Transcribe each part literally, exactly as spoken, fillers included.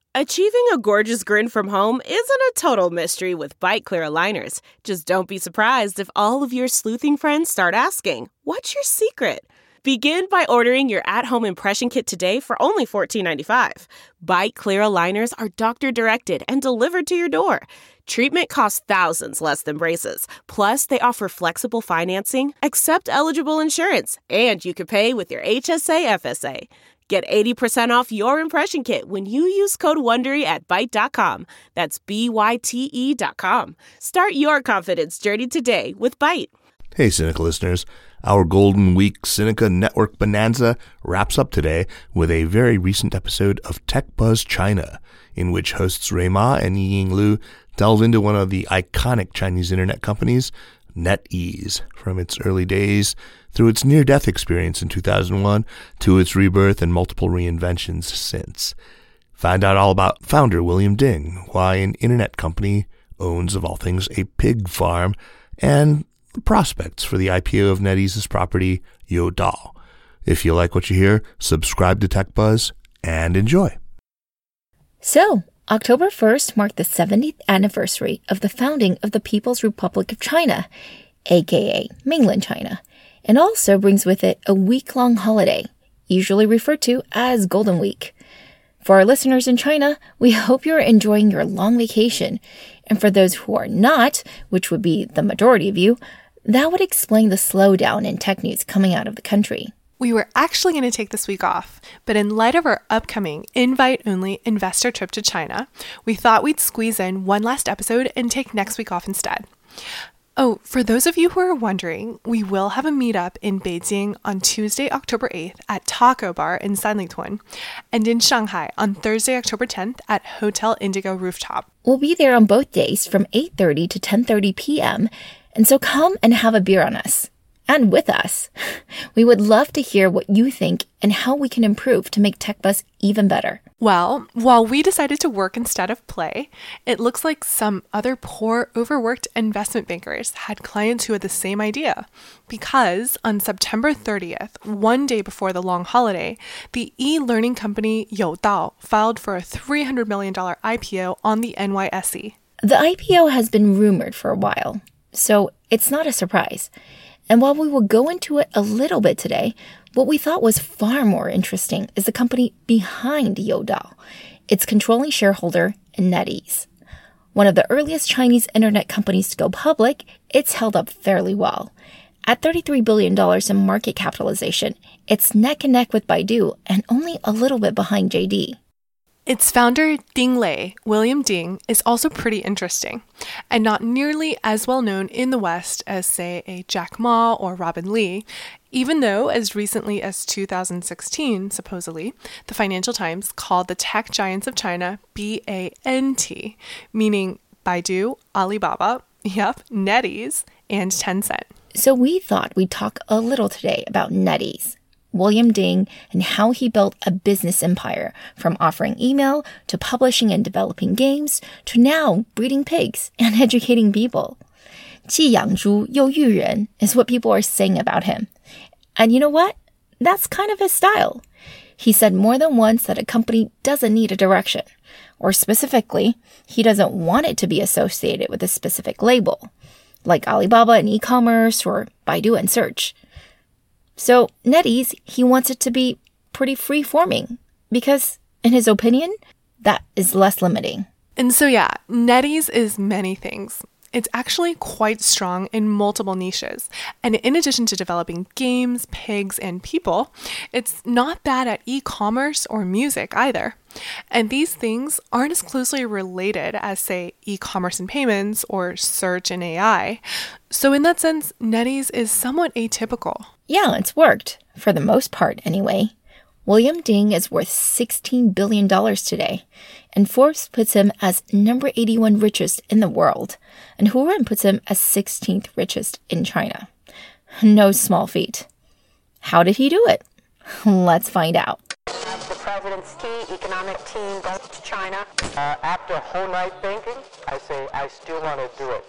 Achieving a gorgeous grin from home isn't a total mystery with Byte Clear aligners. Just don't be surprised if all of your sleuthing friends start asking, "What's your secret?" Begin by ordering your at-home impression kit today for only fourteen ninety-five. Byte Clear aligners are doctor-directed and delivered to your door. Treatment costs thousands less than braces. Plus, they offer flexible financing, accept eligible insurance, and you can pay with your H S A F S A. Get eighty percent off your impression kit when you use code WONDERY at byte dot com. That's B Y T E dot com. Start your confidence journey today with Byte. Hey, Sinica listeners. Our Golden Week Sinica Network Bonanza wraps up today with a very recent episode of Tech Buzz China, in which hosts Rui Ma and Yiying Lu delve into one of the iconic Chinese internet companies, NetEase, from its early days through its near-death experience in two thousand one to its rebirth and multiple reinventions since. Find out all about founder William Ding, why an internet company owns, of all things, a pig farm, and the prospects for the I P O of NetEase's property, Youdao. If you like what you hear, subscribe to Tech Buzz and enjoy. So, October first marked the seventieth anniversary of the founding of the People's Republic of China, aka Mainland China, and also brings with it a week-long holiday, usually referred to as Golden Week. For our listeners in China, we hope you're enjoying your long vacation. And for those who are not, which would be the majority of you, that would explain the slowdown in tech news coming out of the country. We were actually going to take this week off, but in light of our upcoming invite-only investor trip to China, we thought we'd squeeze in one last episode and take next week off instead. Oh, for those of you who are wondering, we will have a meetup in Beijing on Tuesday, October eighth at Taco Bar in Sanlitun, and in Shanghai on Thursday, October tenth at Hotel Indigo Rooftop. We'll be there on both days from eight thirty to ten thirty p.m., and so come and have a beer on us. And with us. We would love to hear what you think and how we can improve to make TechBuzz even better. Well, while we decided to work instead of play, it looks like some other poor, overworked investment bankers had clients who had the same idea. Because on September thirtieth, one day before the long holiday, the e-learning company Youdao filed for a three hundred million dollars I P O on the N Y S E. The I P O has been rumored for a while, so it's not a surprise. And while we will go into it a little bit today, what we thought was far more interesting is the company behind Youdao, its controlling shareholder, NetEase. One of the earliest Chinese internet companies to go public, it's held up fairly well. At thirty-three billion dollars in market capitalization, it's neck and neck with Baidu and only a little bit behind J D. Its founder, Ding Lei, William Ding, is also pretty interesting, and not nearly as well known in the West as, say, a Jack Ma or Robin Li, even though as recently as two thousand sixteen, supposedly, the Financial Times called the tech giants of China B A N T, meaning Baidu, Alibaba, yep, NetEase, and Tencent. So we thought we'd talk a little today about NetEase, William Ding, and how he built a business empire, from offering email to publishing and developing games to now breeding pigs and educating people. 既养猪又育人 is what people are saying about him. And you know what? That's kind of his style. He said more than once that a company doesn't need a direction, or specifically, he doesn't want it to be associated with a specific label, like Alibaba and e-commerce or Baidu and search. So NetEase, he wants it to be pretty free-forming because, in his opinion, that is less limiting. And so yeah, NetEase is many things. It's actually quite strong in multiple niches. And in addition to developing games, pigs, and people, it's not bad at e-commerce or music either. And these things aren't as closely related as, say, e-commerce and payments or search and A I. So in that sense, NetEase is somewhat atypical. Yeah, it's worked, for the most part anyway. William Ding is worth sixteen billion dollars today, and Forbes puts him as number eighty-one richest in the world, and Hurun puts him as sixteenth richest in China. No small feat. How did he do it? Let's find out. The president's key economic team goes to China. Uh, after a whole night thinking, I say I still want to do it.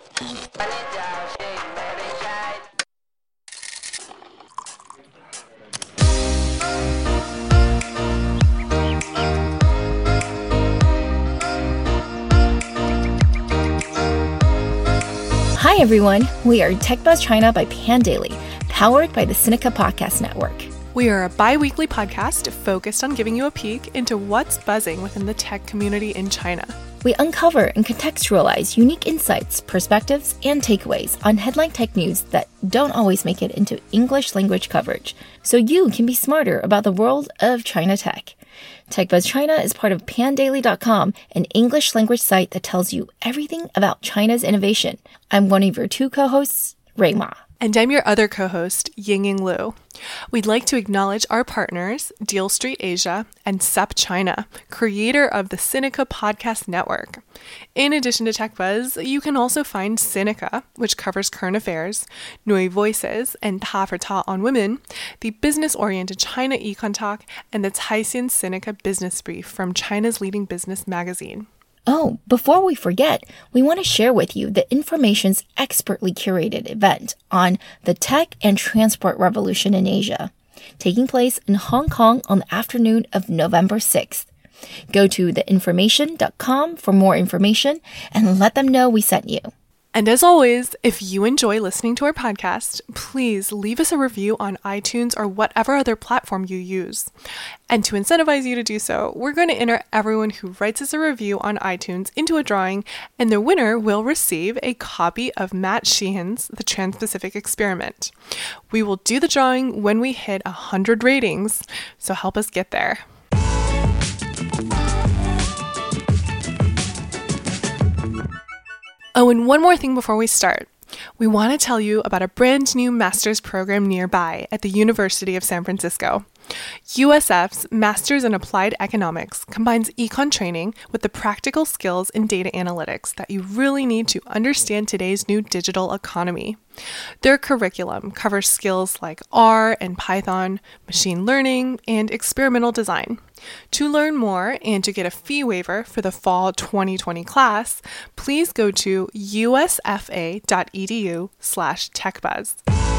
Hi, everyone. We are TechBuzz China by Pandaily, powered by the Sinica Podcast Network. We are a bi-weekly podcast focused on giving you a peek into what's buzzing within the tech community in China. We uncover and contextualize unique insights, perspectives, and takeaways on headline tech news that don't always make it into English language coverage, so you can be smarter about the world of China tech. TechBuzz China is part of pandaily dot com, an English language site that tells you everything about China's innovation. I'm one of your two co-hosts, Rui Ma. And I'm your other co-host, Yingying Lu. We'd like to acknowledge our partners, Deal Street Asia and SupChina, creator of the Sinica Podcast Network. In addition to TechBuzz, you can also find Sinica, which covers current affairs, Nui Voices, and Ta for Ta on Women, the business-oriented China Econ Talk, and the Caixin Sinica Business Brief from China's leading business magazine. Oh, before we forget, we want to share with you the Information's expertly curated event on the tech and transport revolution in Asia, taking place in Hong Kong on the afternoon of November sixth. Go to the information dot com for more information and let them know we sent you. And as always, if you enjoy listening to our podcast, please leave us a review on iTunes or whatever other platform you use. And to incentivize you to do so, we're going to enter everyone who writes us a review on iTunes into a drawing, and the winner will receive a copy of Matt Sheehan's The Trans-Pacific Experiment. We will do the drawing when we hit one hundred ratings, so help us get there. Oh, and one more thing before we start. We want to tell you about a brand new master's program nearby at the University of San Francisco. U S F's Masters in Applied Economics combines econ training with the practical skills in data analytics that you really need to understand today's new digital economy. Their curriculum covers skills like R and Python, machine learning, and experimental design. To learn more and to get a fee waiver for the fall twenty twenty class, please go to usfa.edu slash techbuzz.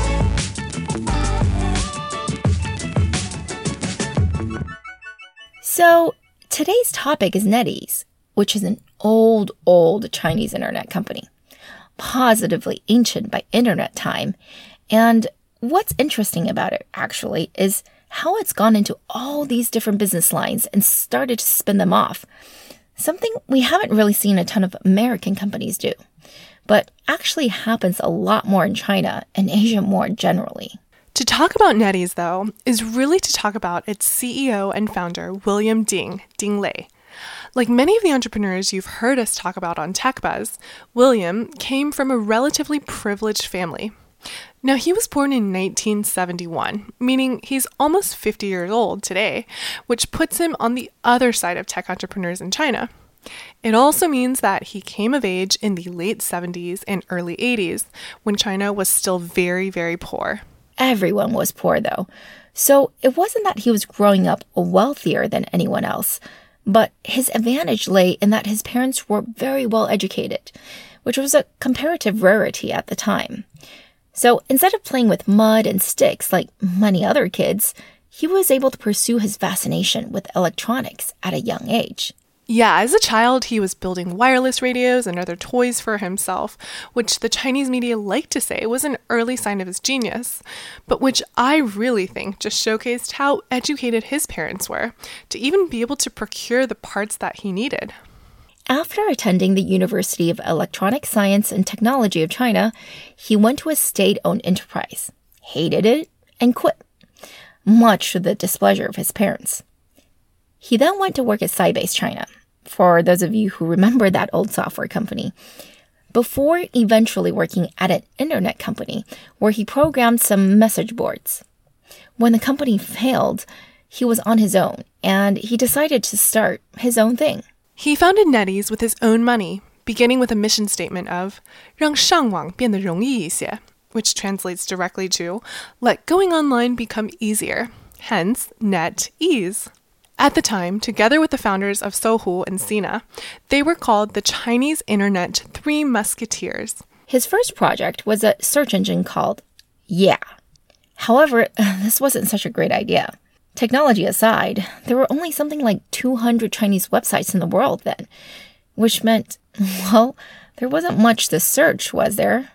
So, today's topic is NetEase, which is an old, old Chinese internet company, positively ancient by internet time. And what's interesting about it, actually, is how it's gone into all these different business lines and started to spin them off. Something we haven't really seen a ton of American companies do, but actually happens a lot more in China and Asia more generally. To talk about NetEase, though, is really to talk about its C E O and founder, William Ding, Ding Lei. Like many of the entrepreneurs you've heard us talk about on TechBuzz, William came from a relatively privileged family. Now, he was born in nineteen seventy-one, meaning he's almost fifty years old today, which puts him on the other side of tech entrepreneurs in China. It also means that he came of age in the late seventies and early eighties, when China was still very, very poor. Everyone was poor, though. So it wasn't that he was growing up wealthier than anyone else, but his advantage lay in that his parents were very well educated, which was a comparative rarity at the time. So instead of playing with mud and sticks like many other kids, he was able to pursue his fascination with electronics at a young age. Yeah, as a child, he was building wireless radios and other toys for himself, which the Chinese media like to say was an early sign of his genius, but which I really think just showcased how educated his parents were to even be able to procure the parts that he needed. After attending the University of Electronic Science and Technology of China, he went to a state-owned enterprise, hated it, and quit, much to the displeasure of his parents. He then went to work at Sybase China, for those of you who remember that old software company, before eventually working at an internet company where he programmed some message boards. When the company failed, he was on his own, and he decided to start his own thing. He founded NetEase with his own money, beginning with a mission statement of 让上网变得容易一些, which translates directly to let going online become easier, hence NetEase. At the time, together with the founders of Sohu and Sina, they were called the Chinese Internet Three Musketeers. His first project was a search engine called Yeah. However, this wasn't such a great idea. Technology aside, there were only something like two hundred Chinese websites in the world then, which meant, well, there wasn't much to search, was there?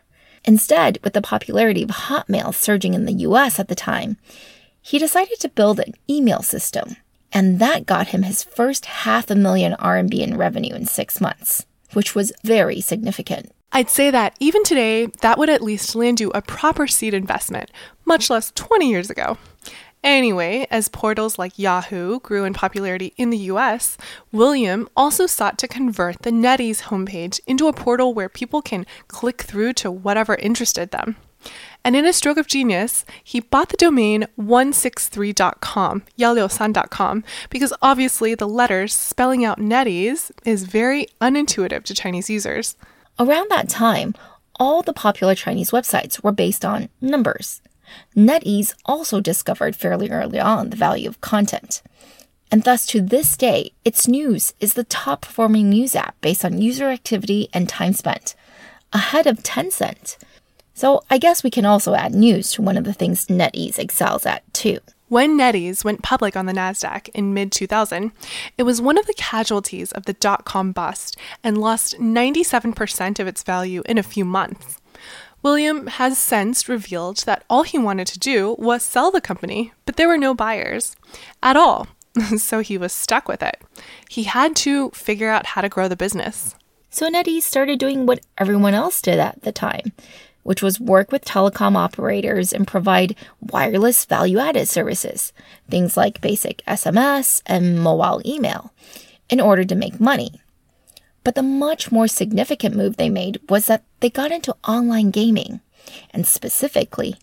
Instead, with the popularity of Hotmail surging in the U S at the time, he decided to build an email system, and that got him his first half a million R M B in revenue in six months, which was very significant. I'd say that even today, that would at least land you a proper seed investment, much less twenty years ago. Anyway, as portals like Yahoo grew in popularity in the U S, William also sought to convert the NetEase homepage into a portal where people can click through to whatever interested them. And in a stroke of genius, he bought the domain one sixty-three dot com, one sixty-three dot com, because obviously the letters spelling out NetEase is very unintuitive to Chinese users. Around that time, all the popular Chinese websites were based on numbers. NetEase also discovered fairly early on the value of content. And thus, to this day, its news is the top-performing news app based on user activity and time spent, ahead of Tencent. So I guess we can also add news to one of the things NetEase excels at, too. When NetEase went public on the NASDAQ in mid two thousand, it was one of the casualties of the dot-com bust and lost ninety-seven percent of its value in a few months. William has since revealed that all he wanted to do was sell the company, but there were no buyers at all, so he was stuck with it. He had to figure out how to grow the business. So NetEase started doing what everyone else did at the time, which was work with telecom operators and provide wireless value-added services, things like basic S M S and mobile email, in order to make money. But the much more significant move they made was that they got into online gaming, and specifically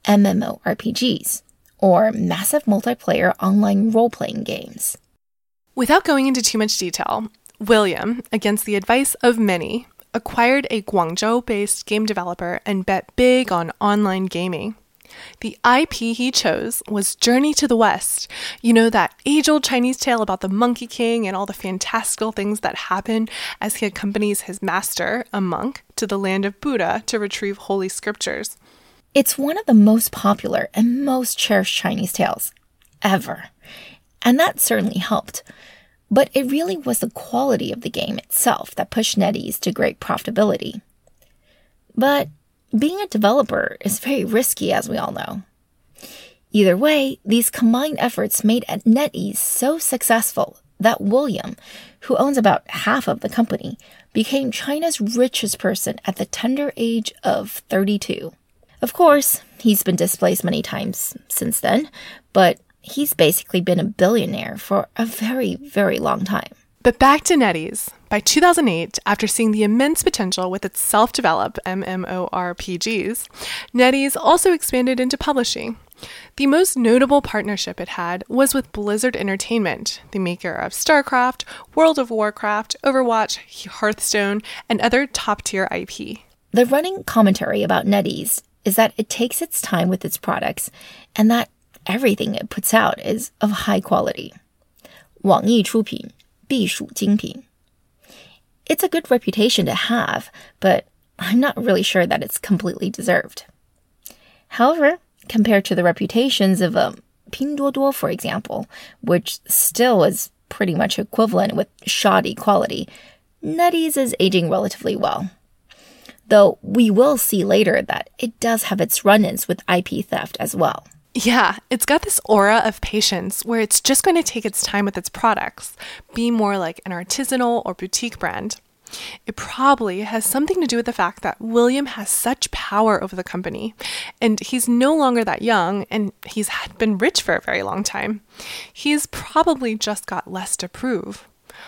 MMORPGs, or massive multiplayer online role-playing games. Without going into too much detail, William, against the advice of many, acquired a Guangzhou-based game developer and bet big on online gaming. The I P he chose was Journey to the West. You know, that age-old Chinese tale about the Monkey King and all the fantastical things that happen as he accompanies his master, a monk, to the land of Buddha to retrieve holy scriptures. It's one of the most popular and most cherished Chinese tales ever, and that certainly helped. But it really was the quality of the game itself that pushed NetEase to great profitability. But being a developer is very risky, as we all know. Either way, these combined efforts made NetEase so successful that William, who owns about half of the company, became China's richest person at the tender age of thirty-two. Of course, he's been displaced many times since then, but he's basically been a billionaire for a very, very long time. But back to NetEase. By two thousand eight, after seeing the immense potential with its self-developed MMORPGs, NetEase also expanded into publishing. The most notable partnership it had was with Blizzard Entertainment, the maker of StarCraft, World of Warcraft, Overwatch, Hearthstone, and other top-tier I P. The running commentary about NetEase is that it takes its time with its products and that everything it puts out is of high quality. 网易出品必属精品. It's a good reputation to have, but I'm not really sure that it's completely deserved. However, compared to the reputations of um, Pinduoduo, for example, which still is pretty much equivalent with shoddy quality, NetEase is aging relatively well. Though we will see later that it does have its run-ins with I P theft as well. Yeah, it's got this aura of patience where it's just going to take its time with its products, be more like an artisanal or boutique brand. It probably has something to do with the fact that William has such power over the company, and he's no longer that young, and he's been rich for a very long time. He's probably just got less to prove.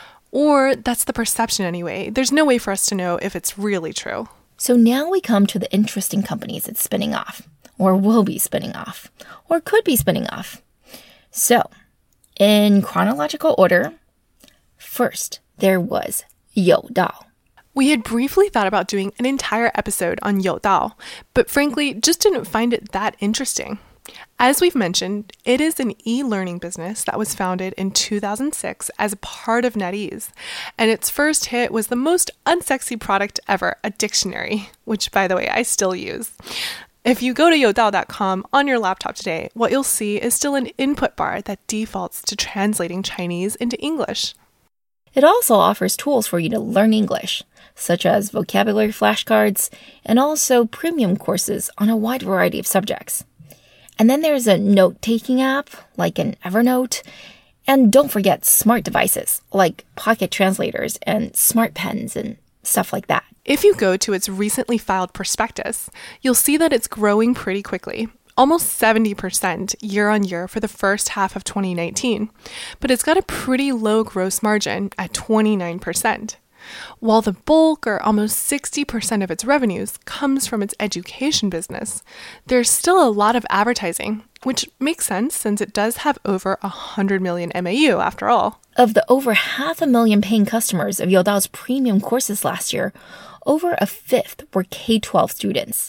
Or that's the perception anyway. There's no way for us to know if it's really true. So now we come to the interesting companies it's spinning off, or will be spinning off, or could be spinning off. So, in chronological order, first there was Youdao. We had briefly thought about doing an entire episode on Youdao, but frankly, just didn't find it that interesting. As we've mentioned, it is an e-learning business that was founded in two thousand six as a part of NetEase, and its first hit was the most unsexy product ever, a dictionary, which, by the way, I still use. If you go to youdao dot com on your laptop today, what you'll see is still an input bar that defaults to translating Chinese into English. It also offers tools for you to learn English, such as vocabulary flashcards and also premium courses on a wide variety of subjects. And then there's a note-taking app, like an Evernote. And don't forget smart devices, like pocket translators and smart pens and stuff like that. If you go to its recently filed prospectus, you'll see that it's growing pretty quickly, almost seventy percent year on year for the first half of twenty nineteen. But it's got a pretty low gross margin at twenty-nine percent. While the bulk, or almost sixty percent of its revenues, comes from its education business, there's still a lot of advertising, which makes sense since it does have over one hundred million M A U after all. Of the over half a million paying customers of Youdao's premium courses last year, over a fifth were K twelve students.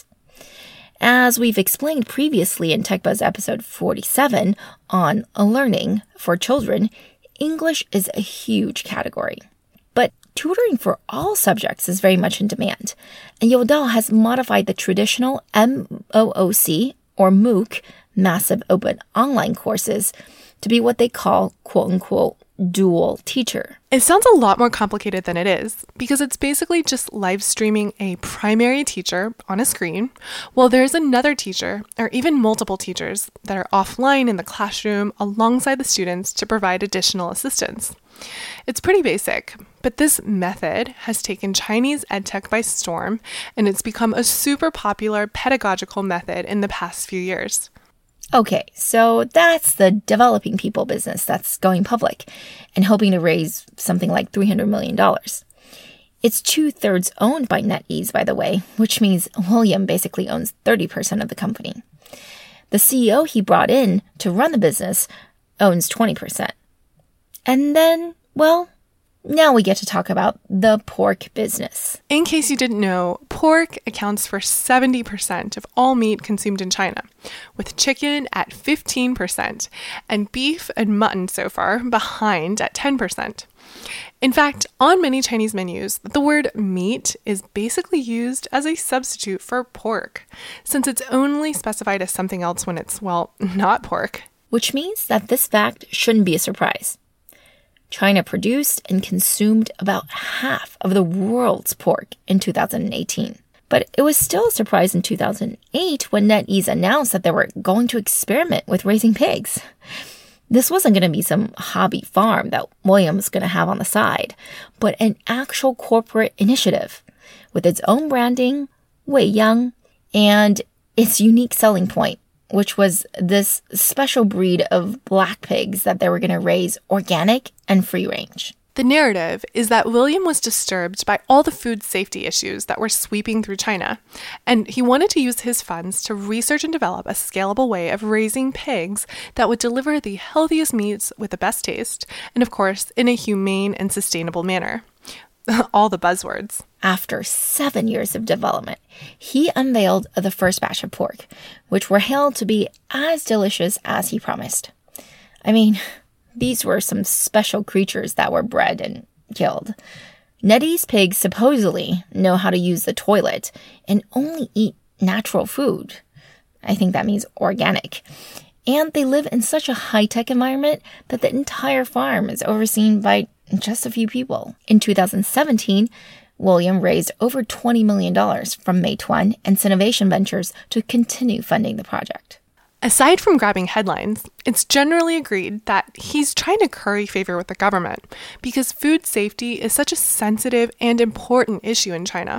As we've explained previously in TechBuzz episode forty-seven on learning for children, English is a huge category. But tutoring for all subjects is very much in demand, and Youdao has modified the traditional M O O C, or MOOC, Massive Open Online courses, to be what they call, quote-unquote, dual teacher. It sounds a lot more complicated than it is, because it's basically just live streaming a primary teacher on a screen, while there's another teacher, or even multiple teachers, that are offline in the classroom alongside the students to provide additional assistance. It's pretty basic, but this method has taken Chinese edtech by storm, and it's become a super popular pedagogical method in the past few years. Okay, so that's the developing people business that's going public and hoping to raise something like three hundred million dollars. It's two-thirds owned by NetEase, by the way, which means William basically owns thirty percent of the company. The C E O he brought in to run the business owns twenty percent. And then, well, now we get to talk about the pork business. In case you didn't know, pork accounts for seventy percent of all meat consumed in China, with chicken at fifteen percent, and beef and mutton so far behind at ten percent. In fact, on many Chinese menus, the word meat is basically used as a substitute for pork, since it's only specified as something else when it's, well, not pork. Which means that this fact shouldn't be a surprise. China produced and consumed about half of the world's pork in two thousand eighteen. But it was still a surprise in two thousand eight when NetEase announced that they were going to experiment with raising pigs. This wasn't going to be some hobby farm that William was going to have on the side, but an actual corporate initiative with its own branding, Weiyang, and its unique selling point, which was this special breed of black pigs that they were going to raise organic and free range. The narrative is that William was disturbed by all the food safety issues that were sweeping through China, and he wanted to use his funds to research and develop a scalable way of raising pigs that would deliver the healthiest meats with the best taste, and of course, in a humane and sustainable manner. All the buzzwords. After seven years of development, he unveiled the first batch of pork, which were hailed to be as delicious as he promised. I mean, these were some special creatures that were bred and killed. NetEase pigs supposedly know how to use the toilet and only eat natural food. I think that means organic. And they live in such a high-tech environment that the entire farm is overseen by just a few people. In two thousand seventeen, William raised over twenty million dollars from Meituan and Sinovation Ventures to continue funding the project. Aside from grabbing headlines, it's generally agreed that he's trying to curry favor with the government because food safety is such a sensitive and important issue in China.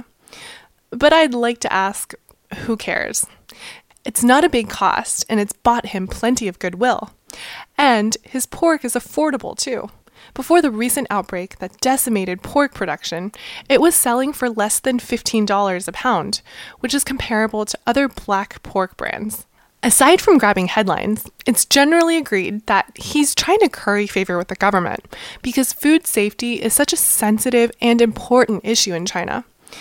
But I'd like to ask, who cares? It's not a big cost, and it's bought him plenty of goodwill. And his pork is affordable, too. Before the recent outbreak that decimated pork production, it was selling for less than fifteen dollars a pound, which is comparable to other black pork brands. Aside from grabbing headlines, it's generally agreed that he's trying to curry favor with the government because food safety is such a sensitive and important issue in China.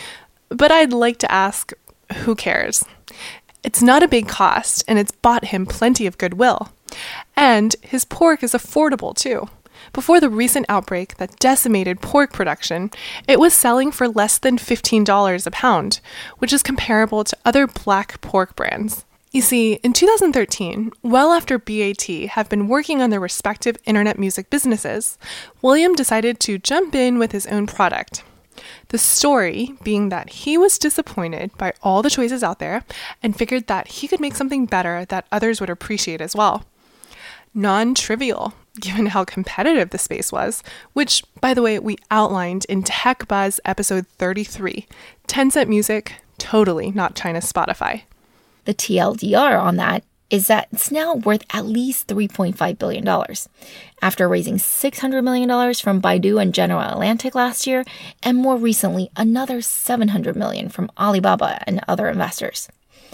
But I'd like to ask, who cares? It's not a big cost, and it's bought him plenty of goodwill. And his pork is affordable, too. Before the recent outbreak that decimated pork production, it was selling for less than fifteen dollars a pound, which is comparable to other black pork brands. You see, in two thousand thirteen, well after B A T have been working on their respective internet music businesses, William decided to jump in with his own product. The story being that he was disappointed by all the choices out there and figured that he could make something better that others would appreciate as well. Non-trivial, given how competitive the space was, which, by the way, we outlined in Tech Buzz episode thirty-three, Tencent Music, totally not China's Spotify. The T L D R on that is that it's now worth at least three point five billion dollars, after raising six hundred million dollars from Baidu and General Atlantic last year, and more recently, another seven hundred million dollars from Alibaba and other investors.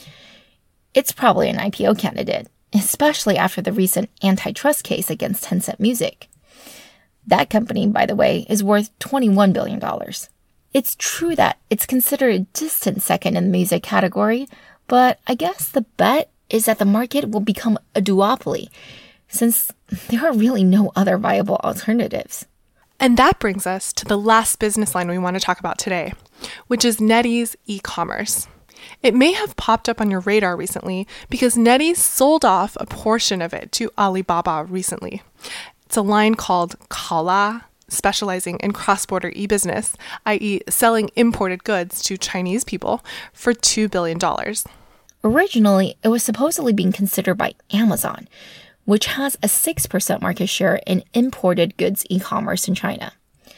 It's probably an I P O candidate, especially after the recent antitrust case against Tencent Music. That company, by the way, is worth twenty-one billion dollars. It's true that it's considered a distant second in the music category, but I guess the bet is that the market will become a duopoly, since there are really no other viable alternatives. And that brings us to the last business line we want to talk about today, which is NetEase e-commerce. It may have popped up on your radar recently because NetEase sold off a portion of it to Alibaba recently. It's a line called Kaola, specializing in cross-border e-business, that is selling imported goods to Chinese people, for two billion dollars. Originally, it was supposedly being considered by Amazon, which has a six percent market share in imported goods e-commerce in China.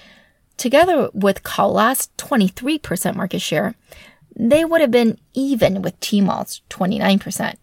Together with Kaola's twenty-three percent market share, they would have been even with Tmall's twenty-nine percent.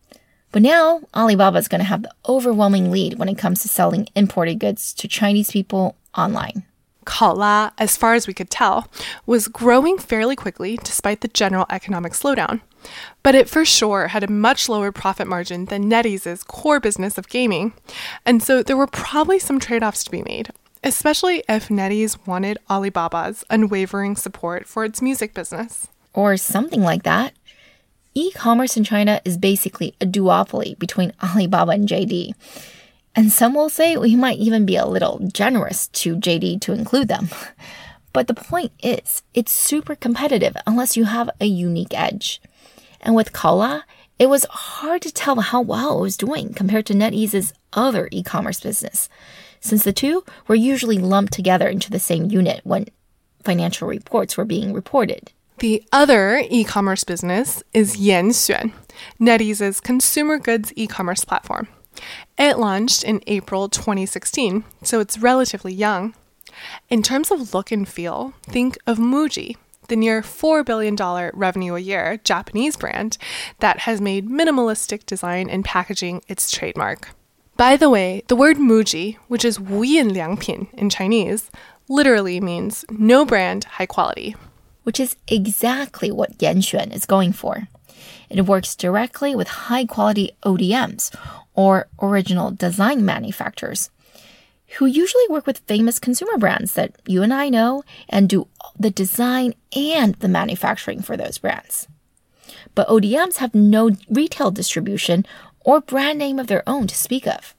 But now, Alibaba is going to have the overwhelming lead when it comes to selling imported goods to Chinese people online. Kaola, as far as we could tell, was growing fairly quickly despite the general economic slowdown. But it for sure had a much lower profit margin than NetEase's core business of gaming. And so there were probably some trade-offs to be made, especially if NetEase wanted Alibaba's unwavering support for its music business. Or something like that. E-commerce in China is basically a duopoly between Alibaba and J D. And some will say we might even be a little generous to J D to include them. But the point is, it's super competitive unless you have a unique edge. And with Kaola, it was hard to tell how well it was doing compared to NetEase's other e-commerce business, since the two were usually lumped together into the same unit when financial reports were being reported. The other e-commerce business is Yanxuan, NetEase's consumer goods e-commerce platform. It launched in April twenty sixteen, so it's relatively young. In terms of look and feel, think of Muji, the near four billion dollars revenue a year Japanese brand that has made minimalistic design and packaging its trademark. By the way, the word Muji, which is 无印良品 in Chinese, literally means no brand, high quality. Which is exactly what Yanxuan is going for. It works directly with high-quality O D Ms, or original design manufacturers, who usually work with famous consumer brands that you and I know and do the design and the manufacturing for those brands. But O D Ms have no retail distribution or brand name of their own to speak of.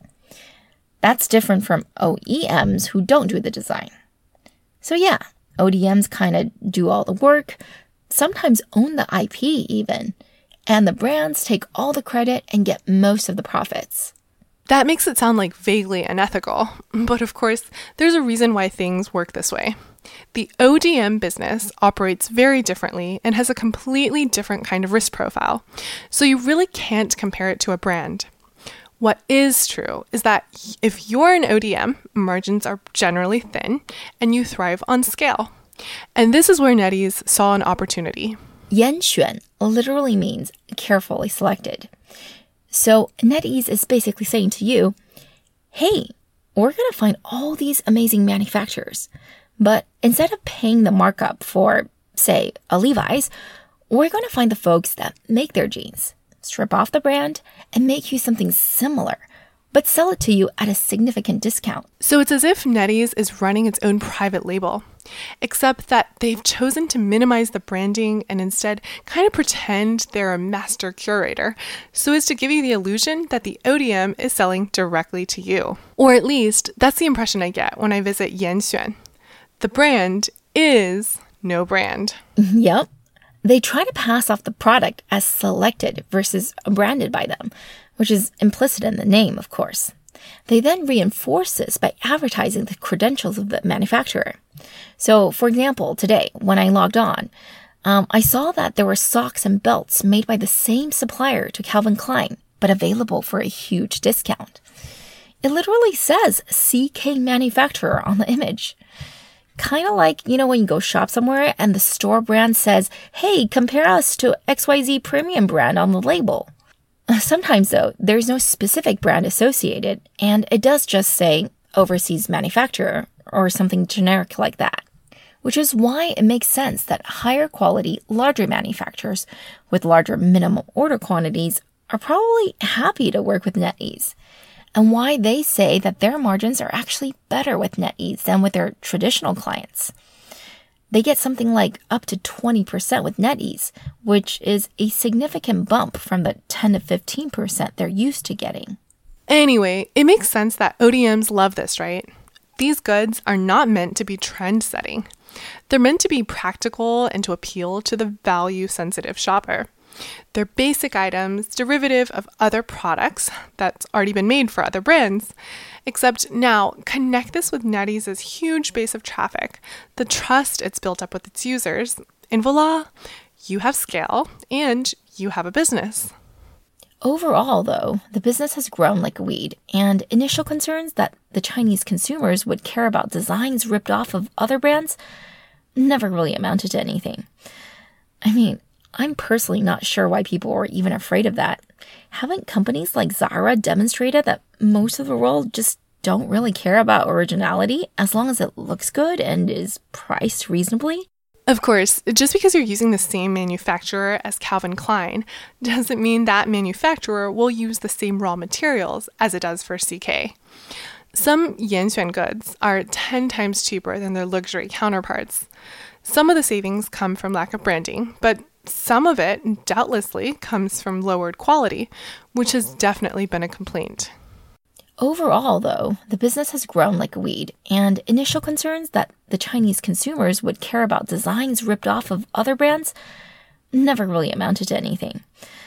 That's different from O E Ms who don't do the design. So yeah, O D Ms kind of do all the work, sometimes own the I P even, and the brands take all the credit and get most of the profits. That makes it sound like vaguely unethical, but of course, there's a reason why things work this way. The O D M business operates very differently and has a completely different kind of risk profile, so you really can't compare it to a brand. What is true is that if you're an O D M, margins are generally thin and you thrive on scale. And this is where NetEase saw an opportunity. Yanxuan literally means carefully selected. So NetEase is basically saying to you, hey, we're going to find all these amazing manufacturers, but instead of paying the markup for, say, a Levi's, we're going to find the folks that make their jeans, strip off the brand, and make you something similar, but sell it to you at a significant discount. So it's as if NetEase is running its own private label, except that they've chosen to minimize the branding and instead kind of pretend they're a master curator, so as to give you the illusion that the O D M is selling directly to you. Or at least, that's the impression I get when I visit Yanxuan. The brand is no brand. Yep. They try to pass off the product as selected versus branded by them, which is implicit in the name, of course. They then reinforce this by advertising the credentials of the manufacturer. So, for example, today, when I logged on, um, I saw that there were socks and belts made by the same supplier to Calvin Klein, but available for a huge discount. It literally says C K Manufacturer on the image. Kind of like, you know, when you go shop somewhere and the store brand says, hey, compare us to X Y Z premium brand on the label. Sometimes, though, there's no specific brand associated, and it does just say overseas manufacturer or something generic like that, which is why it makes sense that higher quality, larger manufacturers with larger minimum order quantities are probably happy to work with NetEase, and why they say that their margins are actually better with NetEase than with their traditional clients. They get something like up to twenty percent with NetEase, which is a significant bump from the ten to fifteen percent they're used to getting. Anyway, it makes sense that O D Ms love this, right? These goods are not meant to be trend-setting. They're meant to be practical and to appeal to the value-sensitive shopper. They're basic items, derivative of other products that's already been made for other brands. Except now, connect this with NetEase's huge base of traffic, the trust it's built up with its users, and voila, you have scale and you have a business. Overall, though, the business has grown like a weed, and initial concerns that the Chinese consumers would care about designs ripped off of other brands never really amounted to anything. I mean, I'm personally not sure why people were even afraid of that. Haven't companies like Zara demonstrated that most of the world just don't really care about originality as long as it looks good and is priced reasonably? Of course, just because you're using the same manufacturer as Calvin Klein doesn't mean that manufacturer will use the same raw materials as it does for C K. Some Yanxuan goods are ten times cheaper than their luxury counterparts. Some of the savings come from lack of branding, but some of it doubtlessly comes from lowered quality, which has definitely been a complaint. Overall, though, the business has grown like a weed, and initial concerns that the Chinese consumers would care about designs ripped off of other brands never really amounted to anything.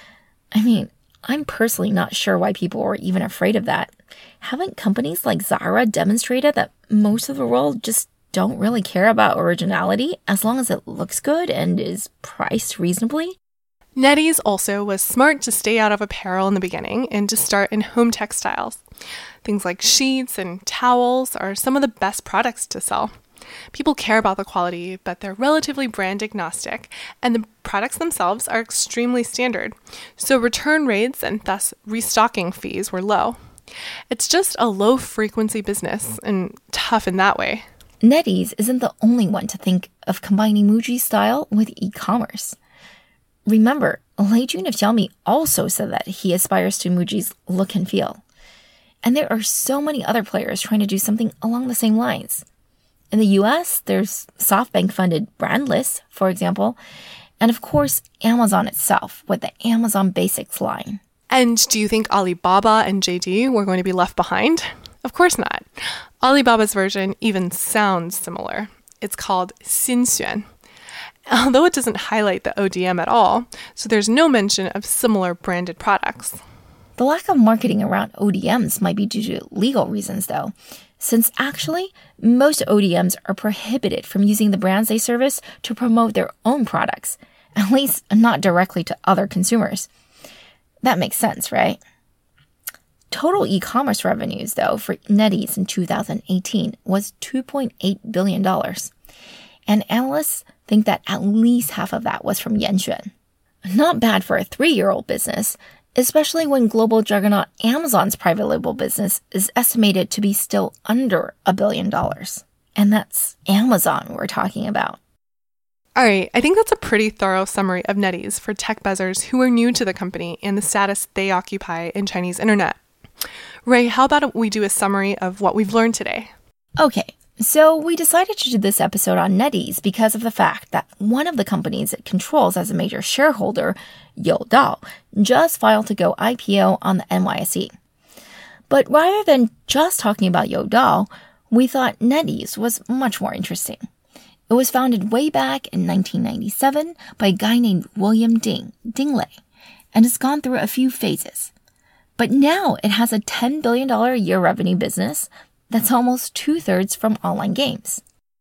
I mean, I'm personally not sure why people were even afraid of that. Haven't companies like Zara demonstrated that most of the world just don't really care about originality as long as it looks good and is priced reasonably? NetEase also was smart to stay out of apparel in the beginning and to start in home textiles. Things like sheets and towels are some of the best products to sell. People care about the quality, but they're relatively brand agnostic, and the products themselves are extremely standard, so return rates and thus restocking fees were low. It's just a low-frequency business, and tough in that way. NetEase isn't the only one to think of combining Muji's style with e-commerce. Remember, Lei Jun of Xiaomi also said that he aspires to Muji's look and feel. And there are so many other players trying to do something along the same lines. In the U S, there's SoftBank-funded Brandless, for example, and of course, Amazon itself with the Amazon Basics line. And do you think Alibaba and J D were going to be left behind? Of course not. Alibaba's version even sounds similar. It's called Xinxuan. Although it doesn't highlight the O D M at all, so there's no mention of similar branded products. The lack of marketing around O D Ms might be due to legal reasons, though, since actually, most O D Ms are prohibited from using the brands they service to promote their own products, at least not directly to other consumers. That makes sense, right? Total e-commerce revenues, though, for NetEase in two thousand eighteen was two point eight billion dollars. And analysts think that at least half of that was from Yanxuan. Not bad for a three-year-old business, especially when global juggernaut Amazon's private label business is estimated to be still under a billion dollars. And that's Amazon we're talking about. All right, I think that's a pretty thorough summary of NetEase for tech buzzers who are new to the company and the status they occupy in Chinese internet. Ray, how about we do a summary of what we've learned today? Okay, so we decided to do this episode on NetEase because of the fact that one of the companies it controls as a major shareholder, Youdao, just filed to go I P O on the N Y S E. But rather than just talking about Youdao, we thought NetEase was much more interesting. It was founded way back in nineteen ninety-seven by a guy named William Ding, Ding Lei, and has gone through a few phases. But now it has a ten billion dollars a year revenue business that's almost two-thirds from online games.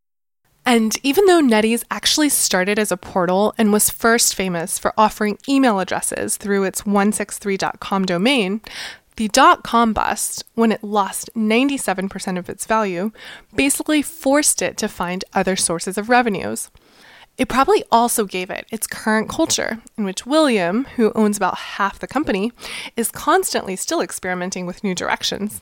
And even though NetEase actually started as a portal and was first famous for offering email addresses through its one sixty-three dot com domain, the dot-com bust, when it lost ninety-seven percent of its value, basically forced it to find other sources of revenues. It probably also gave it its current culture, in which William, who owns about half the company, is constantly still experimenting with new directions.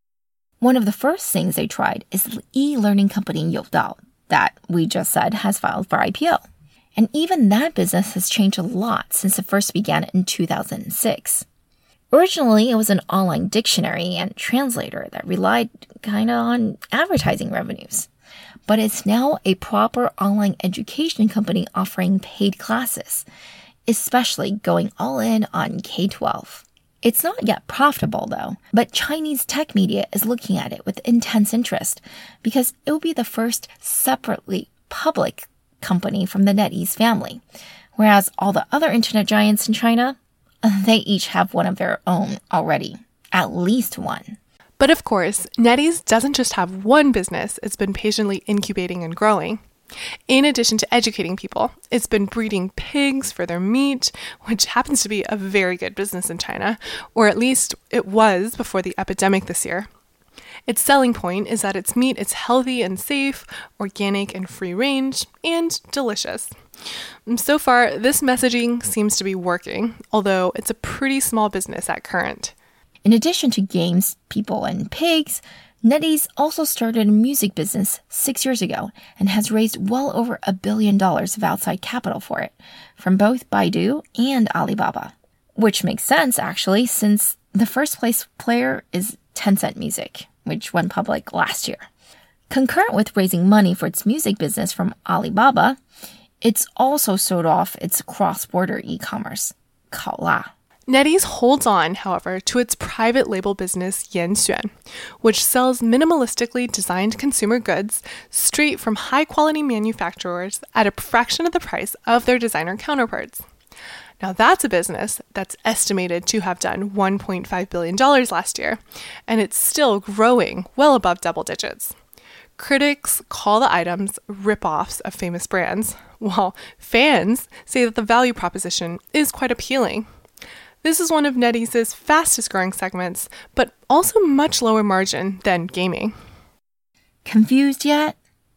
One of the first things they tried is the e-learning company Youdao that we just said has filed for I P O. And even that business has changed a lot since it first began in two thousand six. Originally, it was an online dictionary and translator that relied kind of on advertising revenues. But it's now a proper online education company offering paid classes, especially going all in on K twelve. It's not yet profitable, though, but Chinese tech media is looking at it with intense interest because it will be the first separately public company from the NetEase family, whereas all the other internet giants in China, they each have one of their own already, at least one. But of course, NetEase doesn't just have one business it's been patiently incubating and growing. In addition to educating people, it's been breeding pigs for their meat, which happens to be a very good business in China, or at least it was before the epidemic this year. Its selling point is that its meat is healthy and safe, organic and free range, and delicious. So far, this messaging seems to be working, although it's a pretty small business at current. In addition to games, people, and pigs, NetEase also started a music business six years ago and has raised well over a billion dollars of outside capital for it, from both Baidu and Alibaba. Which makes sense, actually, since the first place player is Tencent Music, which went public last year. Concurrent with raising money for its music business from Alibaba, it's also sold off its cross-border e-commerce, Kaola. NetEase holds on, however, to its private label business Yanxuan, which sells minimalistically designed consumer goods straight from high-quality manufacturers at a fraction of the price of their designer counterparts. Now that's a business that's estimated to have done one point five billion dollars last year, and it's still growing well above double digits. Critics call the items rip-offs of famous brands, while fans say that the value proposition is quite appealing. This is one of NetEase's fastest growing segments, but also much lower margin than gaming. Confused yet?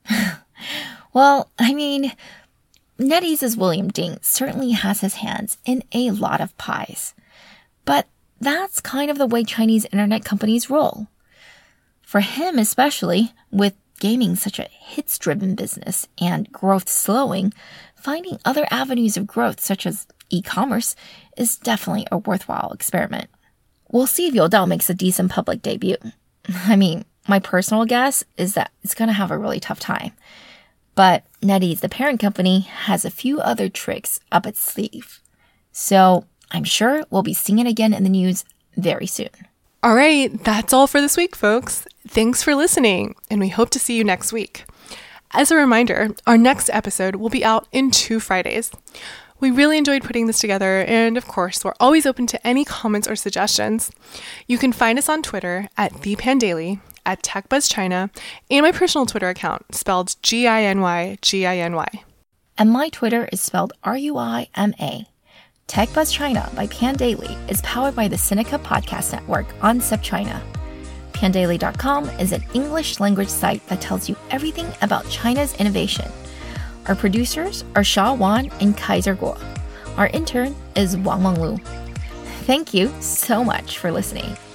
Well, I mean, NetEase's William Ding certainly has his hands in a lot of pies. But that's kind of the way Chinese internet companies roll. For him especially, with gaming such a hits-driven business and growth slowing, finding other avenues of growth such as e-commerce is definitely a worthwhile experiment. We'll see if Youdao makes a decent public debut. I mean, my personal guess is that it's going to have a really tough time. But NetEase, the parent company, has a few other tricks up its sleeve. So I'm sure we'll be seeing it again in the news very soon. All right, that's all for this week, folks. Thanks for listening, and we hope to see you next week. As a reminder, our next episode will be out in two Fridays. We really enjoyed putting this together, and of course, we're always open to any comments or suggestions. You can find us on Twitter at ThePandaily, at TechBuzzChina, and my personal Twitter account, spelled G I N Y G I N Y. And my Twitter is spelled R U I M A. TechBuzzChina by Pandaily is powered by the Sinica Podcast Network on SupChina. Pandaily dot com is an English language site that tells you everything about China's innovation. Our producers are Sha Wan and Kaiser Guo. Our intern is Wang Wang Lu. Thank you so much for listening.